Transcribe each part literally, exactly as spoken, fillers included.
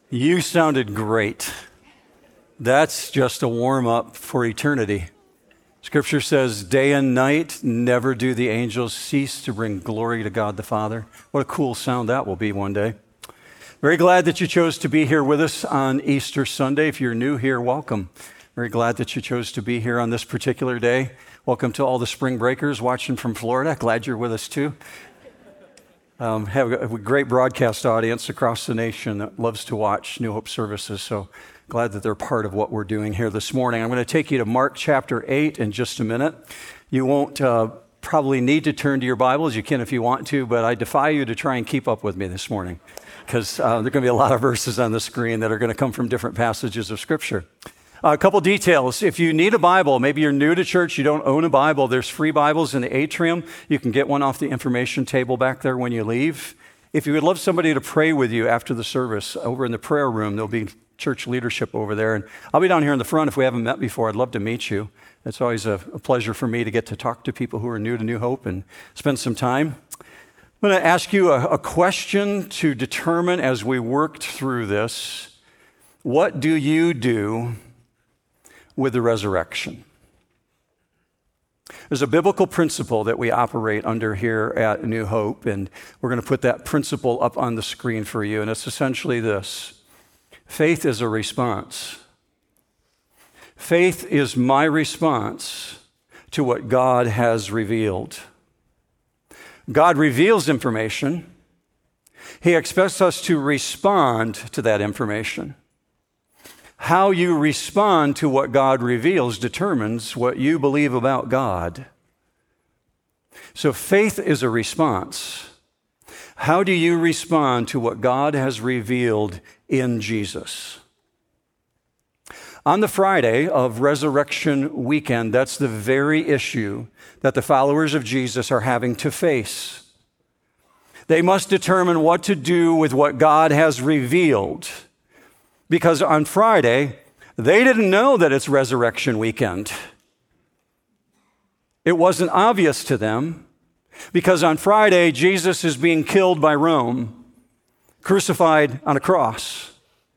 You sounded great. That's just a warm-up for eternity. Scripture says, day and night, never do the angels cease to bring glory to God the Father. What a cool sound that will be one day. Very glad that you chose to be here with us on Easter Sunday. If you're new here, welcome. Very glad that you chose to be here on this particular day. Welcome to all the spring breakers watching from Florida. Glad you're with us too. Um, have a, a great broadcast audience across the nation that loves to watch New Hope services, so glad that they're part of what we're doing here this morning. I'm going to take you to Mark chapter eight in just a minute. You won't uh, probably need to turn to your Bibles. You can if you want to, but I defy you to try and keep up with me this morning because uh, there are going to be a lot of verses on the screen that are going to come from different passages of Scripture. Uh, a couple details. If you need a Bible, maybe you're new to church, you don't own a Bible, there's free Bibles in the atrium. You can get one off the information table back there when you leave. If you would love somebody to pray with you after the service, over in the prayer room, there'll be church leadership over there. And I'll be down here in the front if we haven't met before. I'd love to meet you. It's always a, a pleasure for me to get to talk to people who are new to New Hope and spend some time. I'm going to ask you a, a question to determine as we worked through this. What do you do with the resurrection? There's a biblical principle that we operate under here at New Hope, and we're going to put that principle up on the screen for you, and it's essentially this. Faith is a response. Faith is my response to what God has revealed. God reveals information. He expects us to respond to that information. How you respond to what God reveals determines what you believe about God. So faith is a response. How do you respond to what God has revealed in Jesus? On the Friday of Resurrection Weekend, that's the very issue that the followers of Jesus are having to face. They must determine what to do with what God has revealed. Because on Friday, they didn't know that it's Resurrection Weekend. It wasn't obvious to them because on Friday, Jesus is being killed by Rome, crucified on a cross.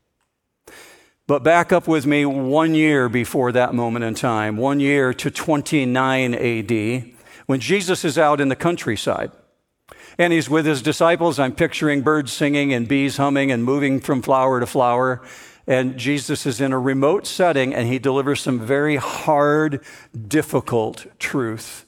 But back up with me one year before that moment in time, one year to twenty-nine A D, when Jesus is out in the countryside. And he's with his disciples. I'm picturing birds singing and bees humming and moving from flower to flower. And Jesus is in a remote setting and he delivers some very hard, difficult truth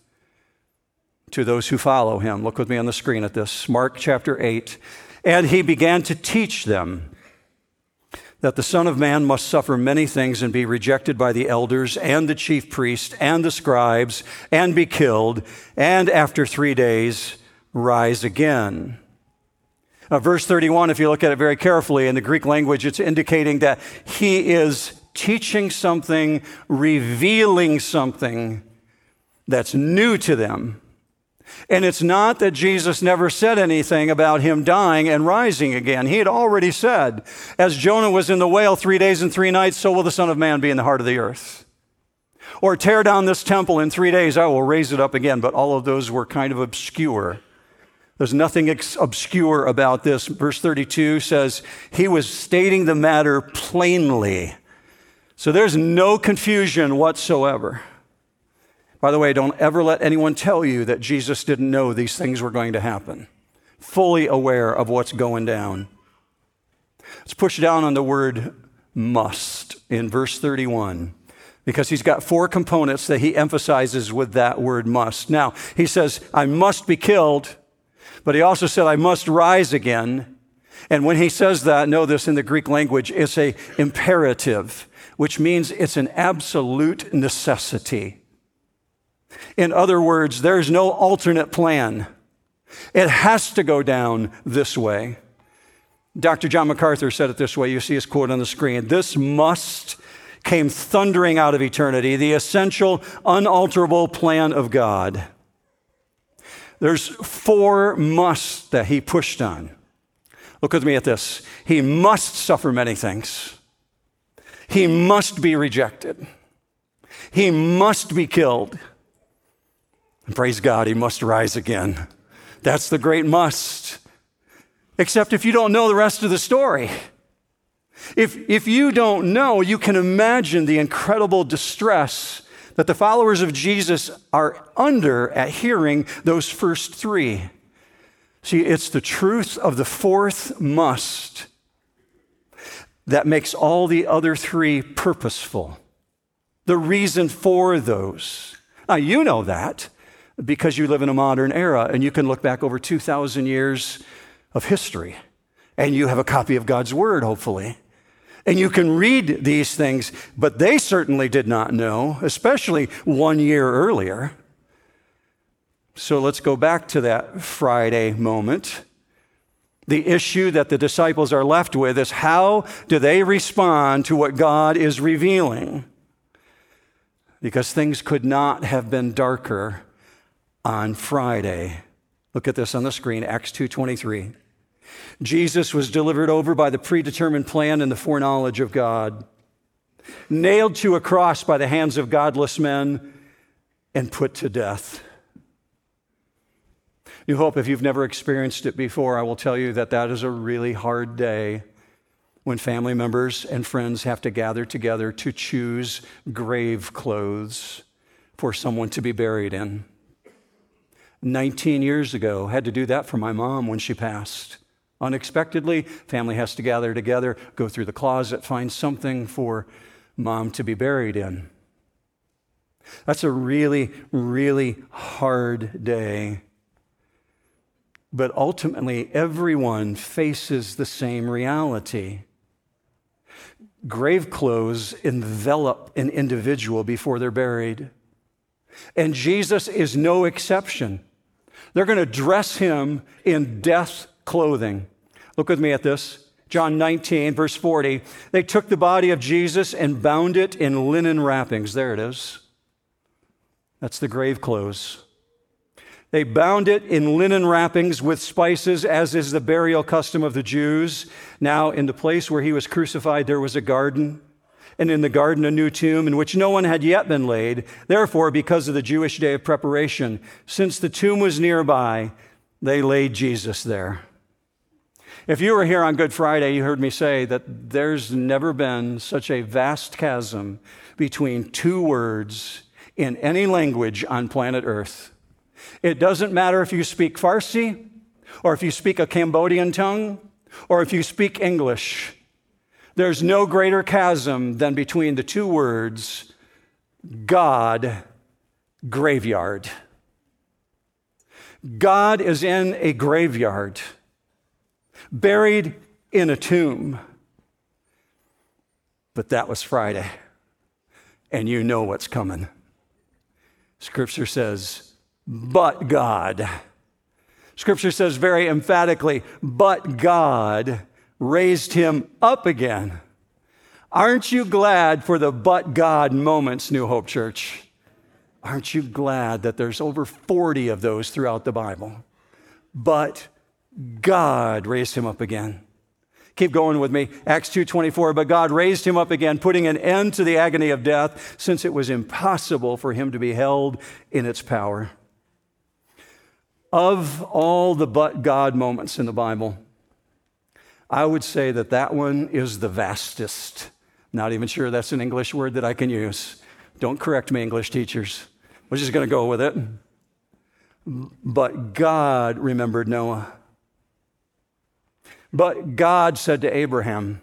to those who follow him. Look with me on the screen at this. Mark chapter eight. And he began to teach them that the Son of Man must suffer many things and be rejected by the elders and the chief priests and the scribes and be killed, and after three days rise again. Uh, verse thirty-one, if you look at it very carefully in the Greek language, it's indicating that he is teaching something, revealing something that's new to them. And it's not that Jesus never said anything about him dying and rising again. He had already said, as Jonah was in the whale three days and three nights, so will the Son of Man be in the heart of the earth. Or tear down this temple in three days, I will raise it up again. But all of those were kind of obscure. There's nothing ex- obscure about this. Verse thirty-two says, he was stating the matter plainly. So there's no confusion whatsoever. By the way, don't ever let anyone tell you that Jesus didn't know these things were going to happen. Fully aware of what's going down. Let's push down on the word must in verse thirty-one. Because he's got four components that he emphasizes with that word must. Now, he says, I must be killed. But he also said, I must rise again. And when he says that, know this in the Greek language, it's an imperative, which means it's an absolute necessity. In other words, there's no alternate plan. It has to go down this way. Doctor John MacArthur said it this way. You see his quote on the screen. This must came thundering out of eternity, the essential, unalterable plan of God. There's four musts that he pushed on. Look with me at this. He must suffer many things. He must be rejected. He must be killed. And praise God, he must rise again. That's the great must. Except if you don't know the rest of the story. If, if you don't know, you can imagine the incredible distress that the followers of Jesus are under at hearing those first three. See, it's the truth of the fourth must that makes all the other three purposeful. The reason for those. Now, you know that because you live in a modern era and you can look back over two thousand years of history and you have a copy of God's Word, hopefully. And you can read these things, but they certainly did not know, especially one year earlier. So let's go back to that Friday moment. The issue that the disciples are left with is how do they respond to what God is revealing? Because things could not have been darker on Friday. Look at this on the screen, Acts two twenty-three. Jesus was delivered over by the predetermined plan and the foreknowledge of God, nailed to a cross by the hands of godless men, and put to death. New Hope, if you've never experienced it before, I will tell you that that is a really hard day when family members and friends have to gather together to choose grave clothes for someone to be buried in. nineteen years ago, had to do that for my mom when she passed. Unexpectedly, family has to gather together, go through the closet, find something for mom to be buried in. That's a really, really hard day. But ultimately, everyone faces the same reality. Grave clothes envelop an individual before they're buried. And Jesus is no exception. They're going to dress him in death clothing. Look with me at this. John nineteen, verse forty. They took the body of Jesus and bound it in linen wrappings. There it is. That's the grave clothes. They bound it in linen wrappings with spices, as is the burial custom of the Jews. Now, in the place where he was crucified, there was a garden, and in the garden a new tomb in which no one had yet been laid. Therefore, because of the Jewish day of preparation, since the tomb was nearby, they laid Jesus there. If you were here on Good Friday, you heard me say that there's never been such a vast chasm between two words in any language on planet Earth. It doesn't matter if you speak Farsi, or if you speak a Cambodian tongue, or if you speak English. There's no greater chasm than between the two words, God, graveyard. God is in a graveyard, buried in a tomb. But that was Friday, and you know what's coming. Scripture says, but God. Scripture says very emphatically, but God raised him up again. Aren't you glad for the but God moments, New Hope Church? Aren't you glad that there's over forty of those throughout the Bible? But God raised him up again. Keep going with me. Acts two twenty-four, but God raised him up again, putting an end to the agony of death, since it was impossible for him to be held in its power. Of all the but God moments in the Bible, I would say that that one is the vastest. Not even sure that's an English word that I can use. Don't correct me, English teachers. We're just going to go with it. But God remembered Noah. But God said to Abraham.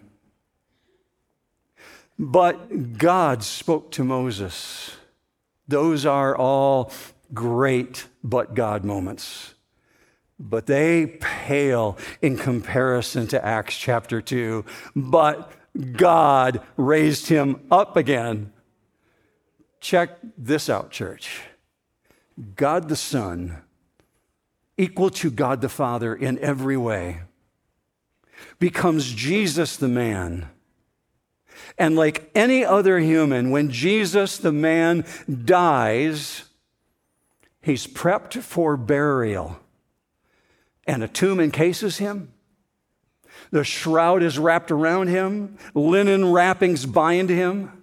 But God spoke to Moses. Those are all great but God moments. But they pale in comparison to Acts chapter two. But God raised him up again. Check this out, church. God the Son, equal to God the Father in every way, becomes Jesus the man. And like any other human, when Jesus the man dies, he's prepped for burial. And a tomb encases him. The shroud is wrapped around him. Linen wrappings bind him.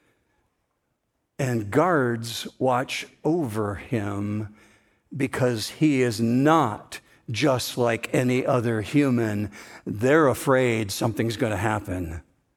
And guards watch over him because he is not just like any other human. They're afraid something's going to happen.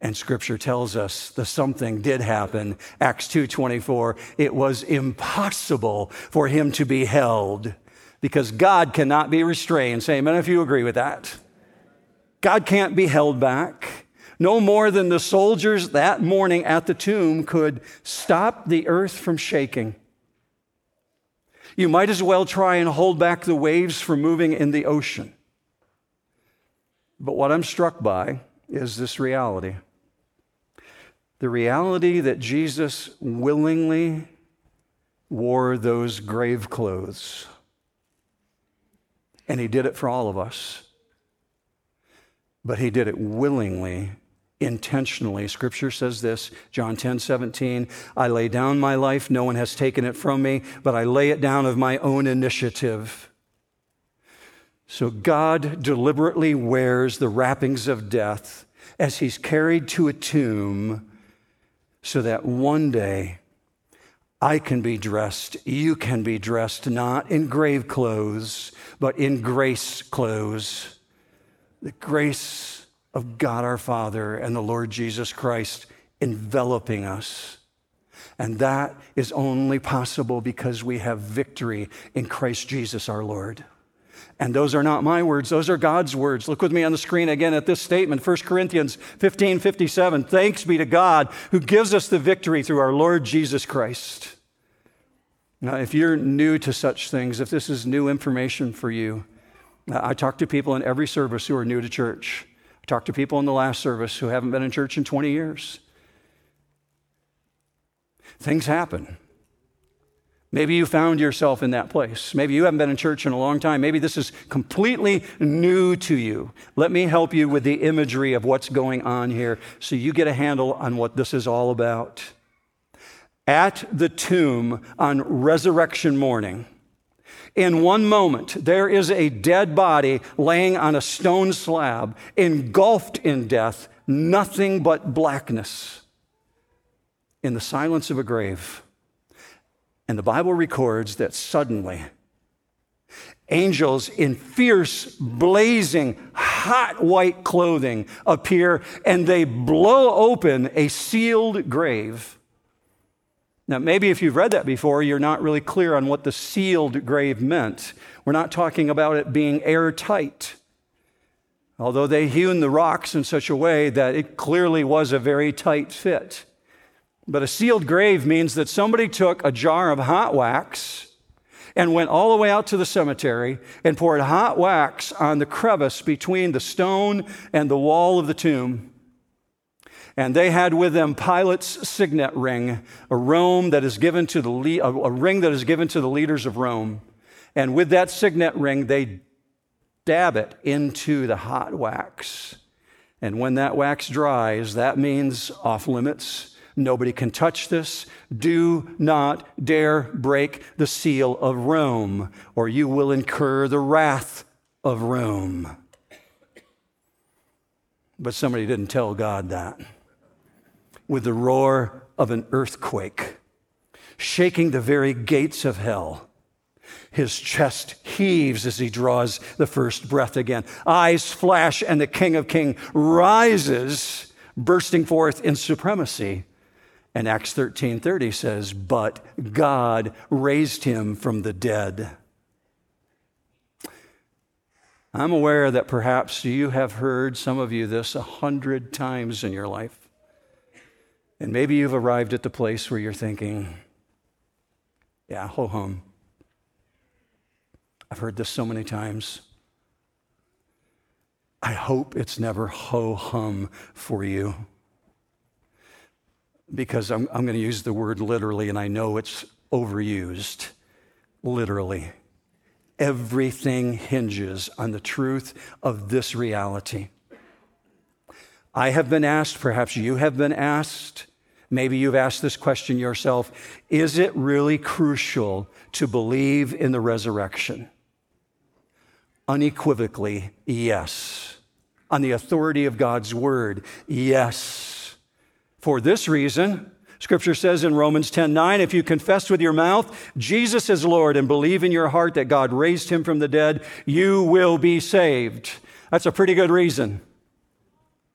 And Scripture tells us the something did happen. Acts two twenty-four, it was impossible for him to be held because God cannot be restrained. Say amen if you agree with that. God can't be held back. No more than the soldiers that morning at the tomb could stop the earth from shaking. You might as well try and hold back the waves from moving in the ocean. But what I'm struck by is this reality. The reality that Jesus willingly wore those grave clothes. And he did it for all of us. But he did it willingly, intentionally. Scripture says this, John ten seventeen, I lay down my life, no one has taken it from me, but I lay it down of my own initiative. So God deliberately wears the wrappings of death as he's carried to a tomb so that one day I can be dressed, you can be dressed, not in grave clothes, but in grace clothes. The grace of God our Father and the Lord Jesus Christ enveloping us. And that is only possible because we have victory in Christ Jesus our Lord. And those are not my words, those are God's words. Look with me on the screen again at this statement, First Corinthians fifteen fifty-seven. Thanks be to God who gives us the victory through our Lord Jesus Christ. Now, if you're new to such things, if this is new information for you, I talk to people in every service who are new to church. I talk to people in the last service who haven't been in church in twenty years. Things happen. Maybe you found yourself in that place. Maybe you haven't been in church in a long time. Maybe this is completely new to you. Let me help you with the imagery of what's going on here so you get a handle on what this is all about. At the tomb on resurrection morning, in one moment, there is a dead body laying on a stone slab, engulfed in death, nothing but blackness, in the silence of a grave. And the Bible records that suddenly, angels in fierce, blazing, hot white clothing appear, and they blow open a sealed grave. Now, maybe if you've read that before, you're not really clear on what the sealed grave meant. We're not talking about it being airtight, although they hewn the rocks in such a way that it clearly was a very tight fit. But a sealed grave means that somebody took a jar of hot wax and went all the way out to the cemetery and poured hot wax on the crevice between the stone and the wall of the tomb. And they had with them Pilate's signet ring, a Rome that is given to the le- a ring that is given to the leaders of Rome. And with that signet ring, they dab it into the hot wax. And when that wax dries, that means off limits. Nobody can touch this. Do not dare break the seal of Rome, or you will incur the wrath of Rome. But somebody didn't tell God that. With the roar of an earthquake, shaking the very gates of hell, his chest heaves as he draws the first breath again. Eyes flash, and the King of Kings rises, bursting forth in supremacy. And Acts thirteen thirty says, but God raised him from the dead. I'm aware that perhaps you have heard, some of you, this a hundred times in your life. And maybe you've arrived at the place where you're thinking, yeah, ho hum. I've heard this so many times. I hope it's never ho hum for you. Because I'm, I'm going to use the word literally, and I know it's overused. Literally. Everything hinges on the truth of this reality. I have been asked, perhaps you have been asked, maybe you've asked this question yourself, is it really crucial to believe in the resurrection? Unequivocally, yes. On the authority of God's word, yes. For this reason, Scripture says in Romans ten nine, if you confess with your mouth Jesus is Lord and believe in your heart that God raised him from the dead, you will be saved. That's a pretty good reason.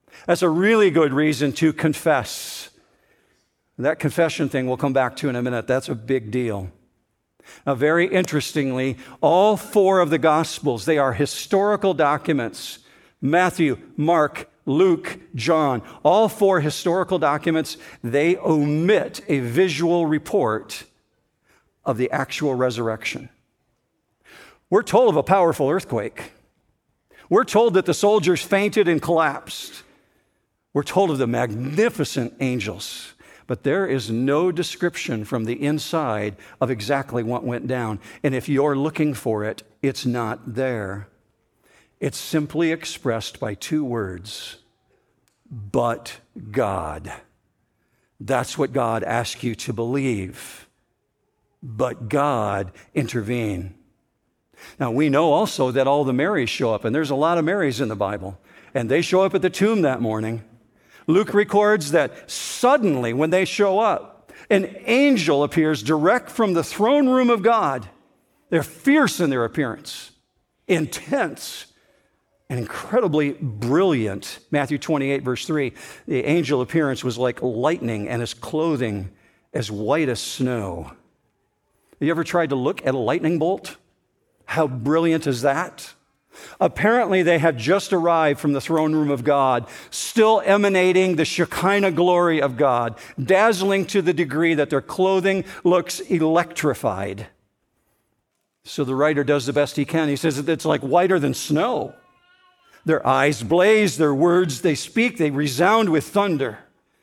That's a really good reason to confess. That confession thing we'll come back to in a minute. That's a big deal. Now, very interestingly, all four of the Gospels, they are historical documents. Matthew, Mark, Luke, John, all four historical documents, they omit a visual report of the actual resurrection. We're told of a powerful earthquake. We're told that the soldiers fainted and collapsed. We're told of the magnificent angels. But there is no description from the inside of exactly what went down. And if you're looking for it, it's not there. It's simply expressed by two words, but God. That's what God asks you to believe. But God intervened. Now, we know also that all the Marys show up, and there's a lot of Marys in the Bible, and they show up at the tomb that morning. Luke records that suddenly, when they show up, an angel appears direct from the throne room of God. They're fierce in their appearance, intense, and incredibly brilliant. Matthew twenty-eight, verse three, the angel appearance was like lightning, and his clothing as white as snow. Have you ever tried to look at a lightning bolt? How brilliant is that? Apparently, they had just arrived from the throne room of God, still emanating the Shekinah glory of God, dazzling to the degree that their clothing looks electrified. So the writer does the best he can. He says it's like whiter than snow. Their eyes blaze, their words they speak, they resound with thunder.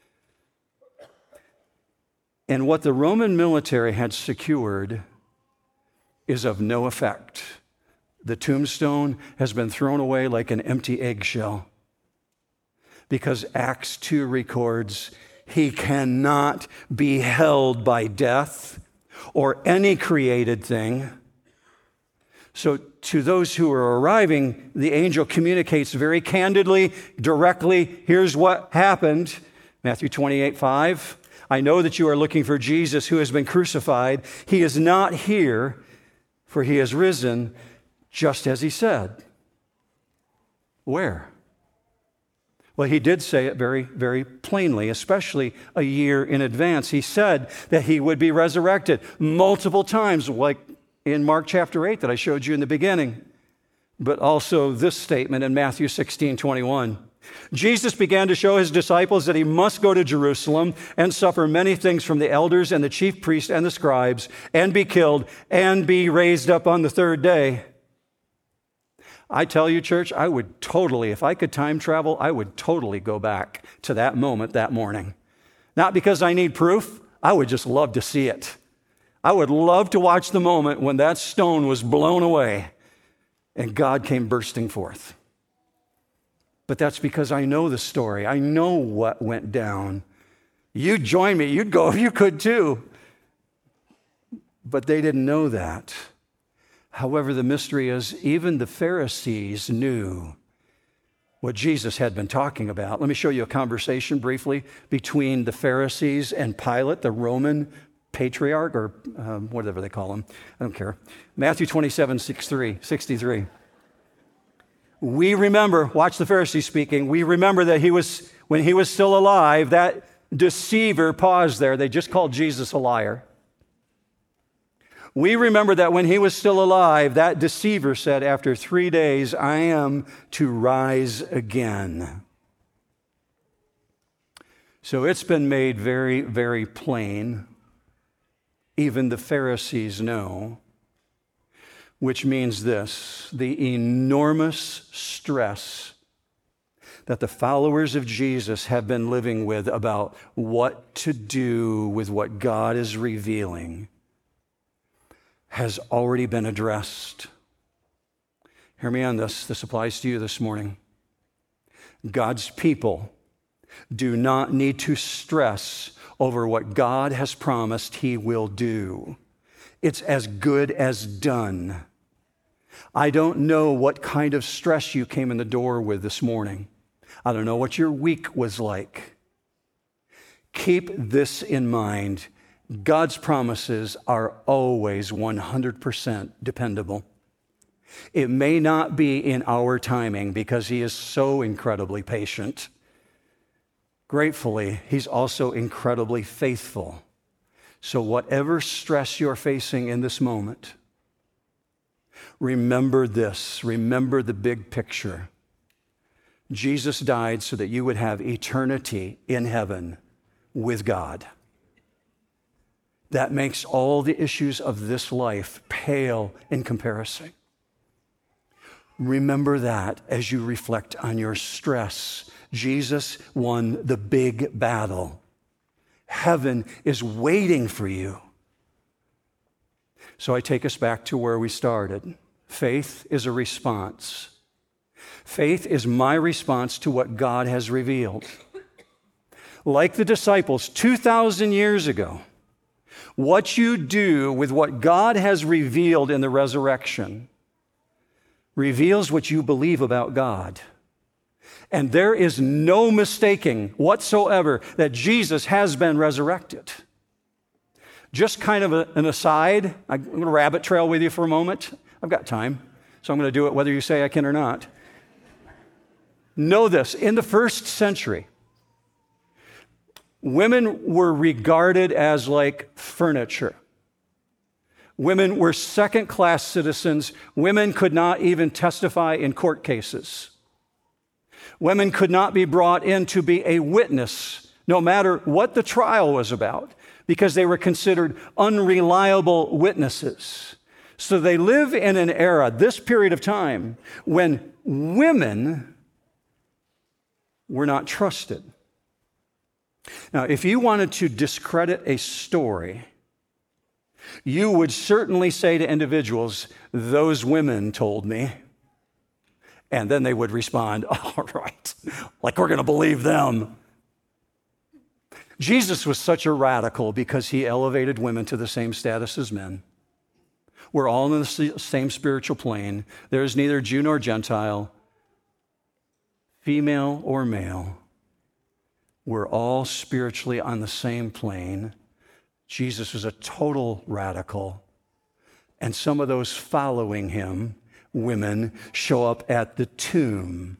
And what the Roman military had secured is of no effect. The tombstone has been thrown away like an empty eggshell because Acts two records he cannot be held by death or any created thing. So to those who are arriving, the angel communicates very candidly, directly. Here's what happened. Matthew twenty-eight, five. I know that you are looking for Jesus who has been crucified. He is not here, for he has risen, just as he said. Where? Well, he did say it very, very plainly, especially a year in advance. He said that he would be resurrected multiple times, like in Mark chapter eight that I showed you in the beginning, but also this statement in Matthew sixteen, twenty-one. Jesus began to show his disciples that he must go to Jerusalem and suffer many things from the elders and the chief priests and the scribes and be killed and be raised up on the third day. I tell you, church, I would totally, if I could time travel, I would totally go back to that moment that morning. Not because I need proof. I would just love to see it. I would love to watch the moment when that stone was blown away and God came bursting forth. But that's because I know the story. I know what went down. You'd join me. You'd go if you could too. But they didn't know that. However, the mystery is even the Pharisees knew what Jesus had been talking about. Let me show you a conversation briefly between the Pharisees and Pilate, the Roman patriarch, or um, whatever they call him. I don't care. Matthew twenty-seven, sixty-three. We remember, watch the Pharisees speaking, we remember that he was, when he was still alive, that deceiver paused there. They just called Jesus a liar. We remember that when he was still alive, that deceiver said, after three days, I am to rise again. So it's been made very, very plain. Even the Pharisees know. Which means this, the enormous stress that the followers of Jesus have been living with about what to do with what God is revealing has already been addressed. Hear me on this. This applies to you this morning. God's people do not need to stress over what God has promised he will do. It's as good as done. I don't know what kind of stress you came in the door with this morning. I don't know what your week was like. Keep this in mind. God's promises are always one hundred percent dependable. It may not be in our timing because he is so incredibly patient. gratefully, he's also incredibly faithful. So whatever stress you're facing in this moment, remember this. Remember the big picture. Jesus died so that you would have eternity in heaven with God. That makes all the issues of this life pale in comparison. Remember that as you reflect on your stress. Jesus won the big battle. Heaven is waiting for you. So I take us back to where we started. Faith is a response. Faith is my response to what God has revealed. Like the disciples two thousand years ago, what you do with what God has revealed in the resurrection reveals what you believe about God. And there is no mistaking whatsoever that Jesus has been resurrected. Just kind of a, an aside, I'm going to rabbit trail with you for a moment. I've got time, so I'm going to do it whether you say I can or not. Know this, in the first century, women were regarded as like furniture. Women were second-class citizens. Women could not even testify in court cases. Women could not be brought in to be a witness, no matter what the trial was about, because they were considered unreliable witnesses. So they live in an era, this period of time, when women were not trusted. Now, if you wanted to discredit a story, you would certainly say to individuals, those women told me. And then they would respond, all right, like we're going to believe them. Jesus was such a radical because he elevated women to the same status as men. We're all in the same spiritual plane. There is neither Jew nor Gentile, female or male. We're all spiritually on the same plane. Jesus was a total radical. And some of those following him, women, show up at the tomb,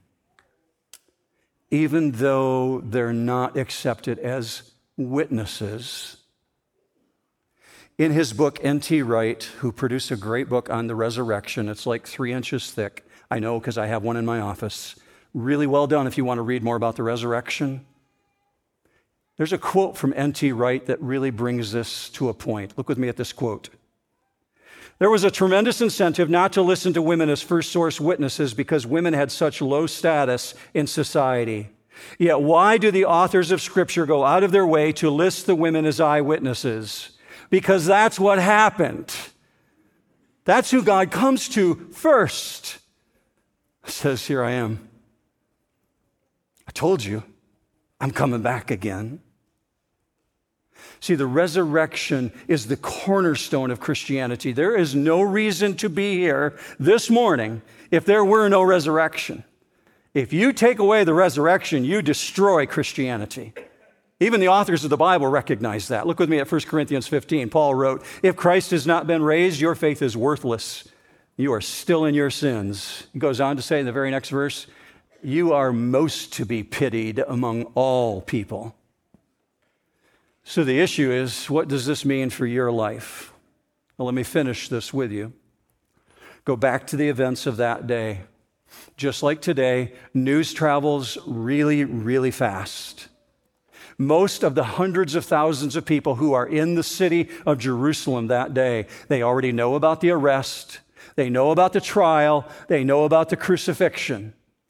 even though they're not accepted as witnesses. In his book, N T Wright, who produced a great book on the resurrection, it's like three inches thick. I know because I have one in my office. Really well done if you want to read more about the resurrection. There's a quote from N T Wright that really brings this to a point. Look with me at this quote. There was a tremendous incentive not to listen to women as first source witnesses because women had such low status in society. Yet why do the authors of Scripture go out of their way to list the women as eyewitnesses? Because that's what happened. That's who God comes to first. Says, here I am. I told you, I'm coming back again. See, the resurrection is the cornerstone of Christianity. There is no reason to be here this morning if there were no resurrection. If you take away the resurrection, you destroy Christianity. Even the authors of the Bible recognize that. Look with me at First Corinthians fifteen. Paul wrote, if Christ has not been raised, your faith is worthless. You are still in your sins. He goes on to say in the very next verse, you are most to be pitied among all people. So the issue is, what does this mean for your life? Well, let me finish this with you. Go back to the events of that day. Just like today, news travels really, really fast. Most of the hundreds of thousands of people who are in the city of Jerusalem that day, they already know about the arrest, they know about the trial, they know about the crucifixion.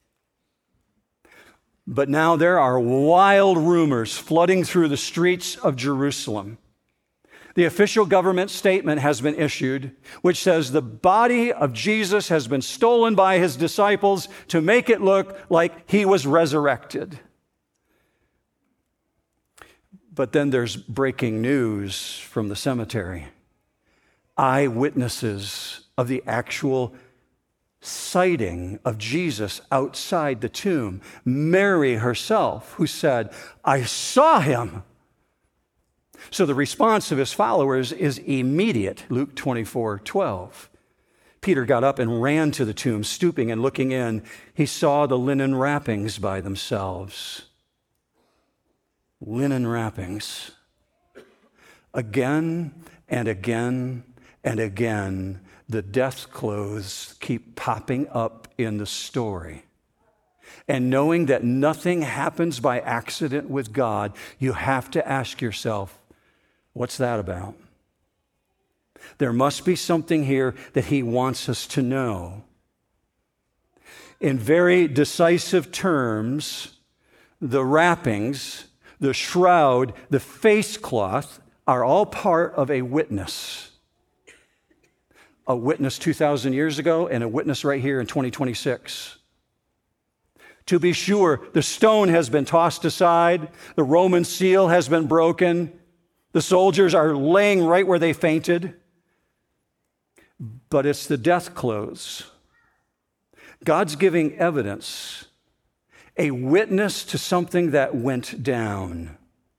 But now there are wild rumors flooding through the streets of Jerusalem. The official government statement has been issued, which says the body of Jesus has been stolen by his disciples to make it look like he was resurrected. But then there's breaking news from the cemetery. Eyewitnesses of the actual sighting of Jesus outside the tomb. Mary herself, who said, I saw him. So the response of his followers is immediate. Luke twenty-four twelve. Peter got up and ran to the tomb, stooping and looking in. He saw the linen wrappings by themselves. linen wrappings. Again and again and again, the death clothes keep popping up in the story. And knowing that nothing happens by accident with God, you have to ask yourself, what's that about? There must be something here that he wants us to know. In very decisive terms, the wrappings, the shroud, the face cloth are all part of a witness. A witness two thousand years ago and a witness right here in twenty twenty-six. To be sure, the stone has been tossed aside, the Roman seal has been broken, the soldiers are laying right where they fainted, but it's the death clothes. God's giving evidence, a witness to something that went down.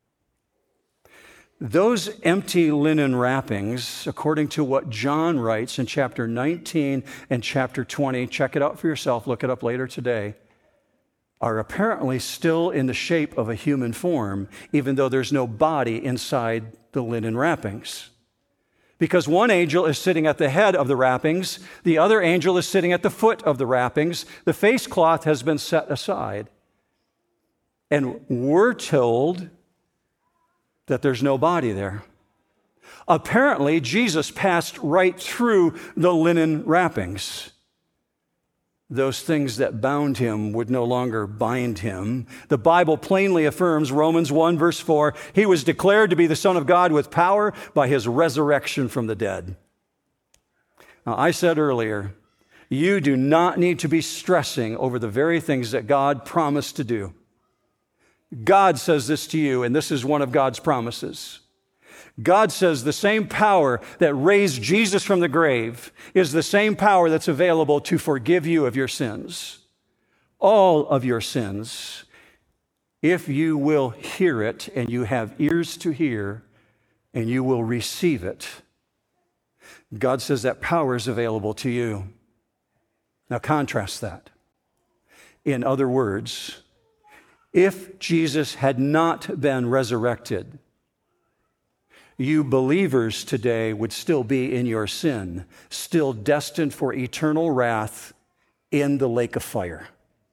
Those empty linen wrappings, according to what John writes in chapter nineteen and chapter twenty, check it out for yourself, look it up later today, are apparently still in the shape of a human form, even though there's no body inside the linen wrappings. Because one angel is sitting at the head of the wrappings, the other angel is sitting at the foot of the wrappings. The face cloth has been set aside. And we're told that there's no body there. Apparently, Jesus passed right through the linen wrappings. Those things that bound him would no longer bind him. The Bible plainly affirms, Romans one, verse four, he was declared to be the Son of God with power by his resurrection from the dead. Now, I said earlier, you do not need to be stressing over the very things that God promised to do. God says this to you, and this is one of God's promises. God says the same power that raised Jesus from the grave is the same power that's available to forgive you of your sins. All of your sins. If you will hear it and you have ears to hear and you will receive it, God says that power is available to you. Now contrast that. In other words, if Jesus had not been resurrected, you believers today would still be in your sin, still destined for eternal wrath in the lake of fire.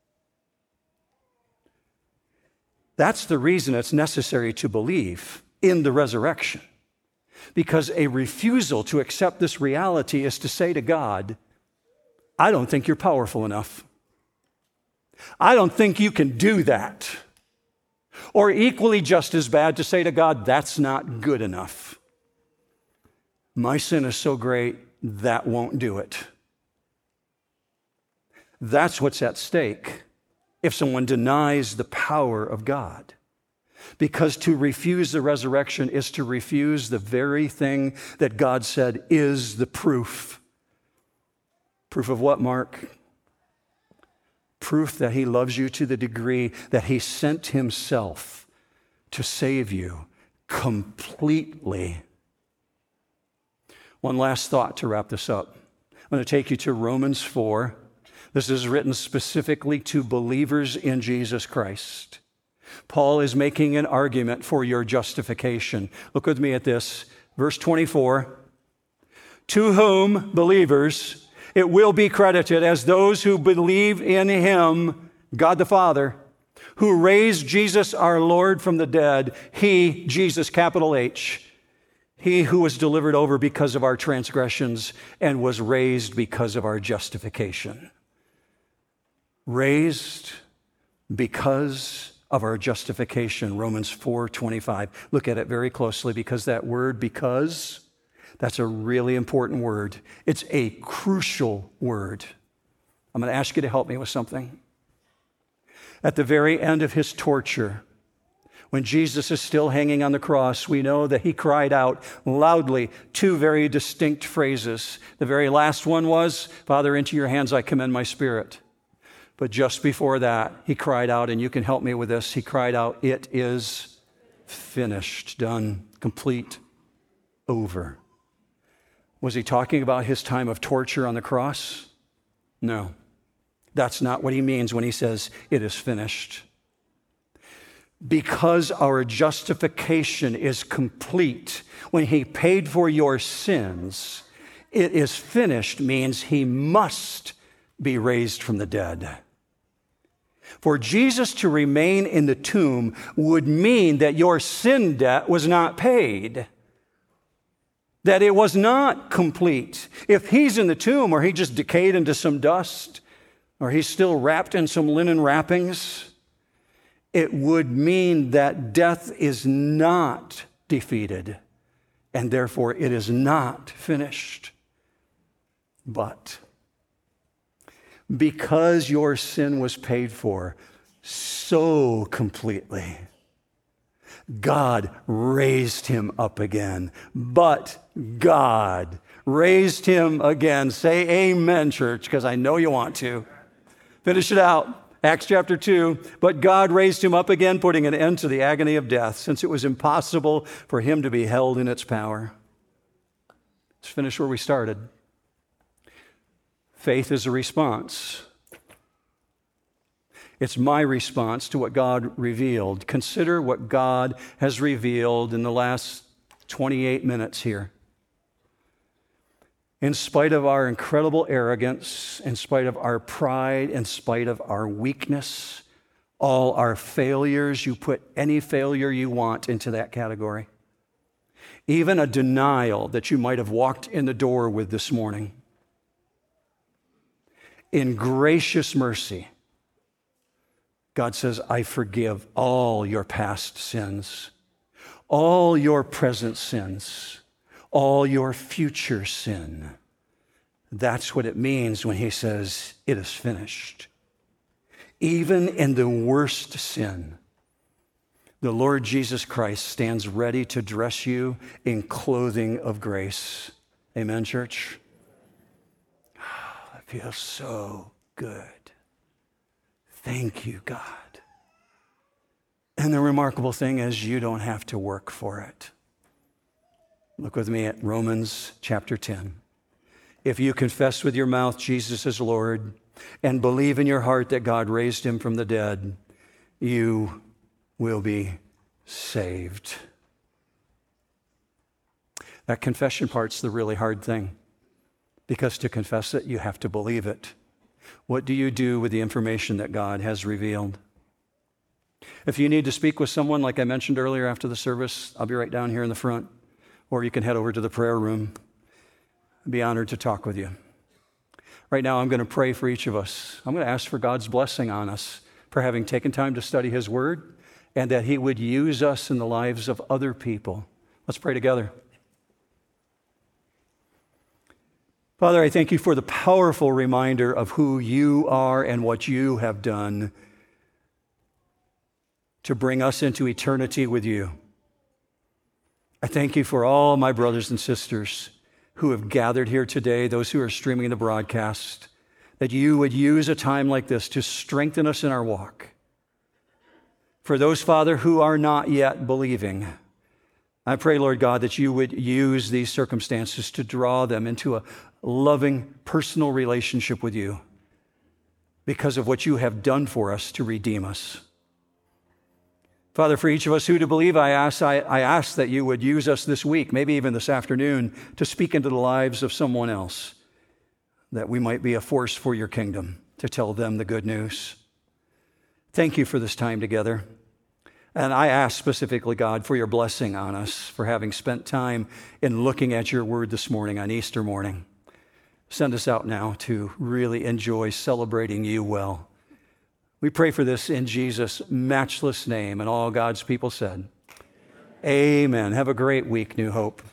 That's the reason it's necessary to believe in the resurrection. Because a refusal to accept this reality is to say to God, I don't think you're powerful enough. I don't think you can do that. Or equally just as bad to say to God, that's not good enough. My sin is so great, that won't do it. That's what's at stake if someone denies the power of God. Because to refuse the resurrection is to refuse the very thing that God said is the proof. Proof of what, Mark? Proof that he loves you to the degree that he sent himself to save you completely. One last thought to wrap this up. I'm going to take you to Romans four. This is written specifically to believers in Jesus Christ. Paul is making an argument for your justification. Look with me at this. Verse twenty-four. To whom, believers, it will be credited as those who believe in him, God the Father, who raised Jesus our Lord from the dead. He, Jesus, capital H, he who was delivered over because of our transgressions and was raised because of our justification. Raised because of our justification, Romans four twenty-five. Look at it very closely because that word because, that's a really important word. It's a crucial word. I'm going to ask you to help me with something. At the very end of his torture, when Jesus is still hanging on the cross, we know that he cried out loudly two very distinct phrases. The very last one was, Father, into your hands I commend my spirit. But just before that, he cried out, and you can help me with this, he cried out, it is finished, done, complete, over. Was he talking about his time of torture on the cross? No. That's not what he means when he says, it is finished. because our justification is complete. When he paid for your sins, it is finished means he must be raised from the dead. For Jesus to remain in the tomb would mean that your sin debt was not paid, that it was not complete. If he's in the tomb, or he just decayed into some dust, or he's still wrapped in some linen wrappings, it would mean that death is not defeated, and therefore it is not finished. But because your sin was paid for so completely, God raised him up again. But God raised him again. Say amen, church, because I know you want to. Finish it out. Acts chapter two. But God raised him up again, putting an end to the agony of death, since it was impossible for him to be held in its power. Let's finish where we started. Faith is a response. It's my response to what God revealed. Consider what God has revealed in the last twenty-eight minutes here. In spite of our incredible arrogance, in spite of our pride, in spite of our weakness, all our failures, you put any failure you want into that category. Even a denial that you might have walked in the door with this morning. In gracious mercy, God says, I forgive all your past sins, all your present sins, all your future sin. That's what it means when he says, it is finished. Even in the worst sin, the Lord Jesus Christ stands ready to dress you in clothing of grace. Amen, church? That feels so good. Thank you, God. And the remarkable thing is you don't have to work for it. Look with me at Romans chapter ten. If you confess with your mouth Jesus is Lord and believe in your heart that God raised him from the dead, you will be saved. That confession part's the really hard thing, because to confess it, you have to believe it. What do you do with the information that God has revealed? If you need to speak with someone, like I mentioned earlier after the service, I'll be right down here in the front, or you can head over to the prayer room. I'd be honored to talk with you. Right now, I'm going to pray for each of us. I'm going to ask for God's blessing on us for having taken time to study his word, and that he would use us in the lives of other people. Let's pray together. Father, I thank you for the powerful reminder of who you are and what you have done to bring us into eternity with you. I thank you for all my brothers and sisters who have gathered here today, those who are streaming the broadcast, that you would use a time like this to strengthen us in our walk. For those, Father, who are not yet believing, I pray, Lord God, that you would use these circumstances to draw them into a loving, personal relationship with you because of what you have done for us to redeem us. Father, for each of us who to believe, I ask, I, I ask that you would use us this week, maybe even this afternoon, to speak into the lives of someone else, that we might be a force for your kingdom, to tell them the good news. Thank you for this time together. And I ask specifically, God, for your blessing on us, for having spent time in looking at your word this morning on Easter morning. Send us out now to really enjoy celebrating you well. We pray for this in Jesus' matchless name, and all God's people said, amen. Have a great week, New Hope.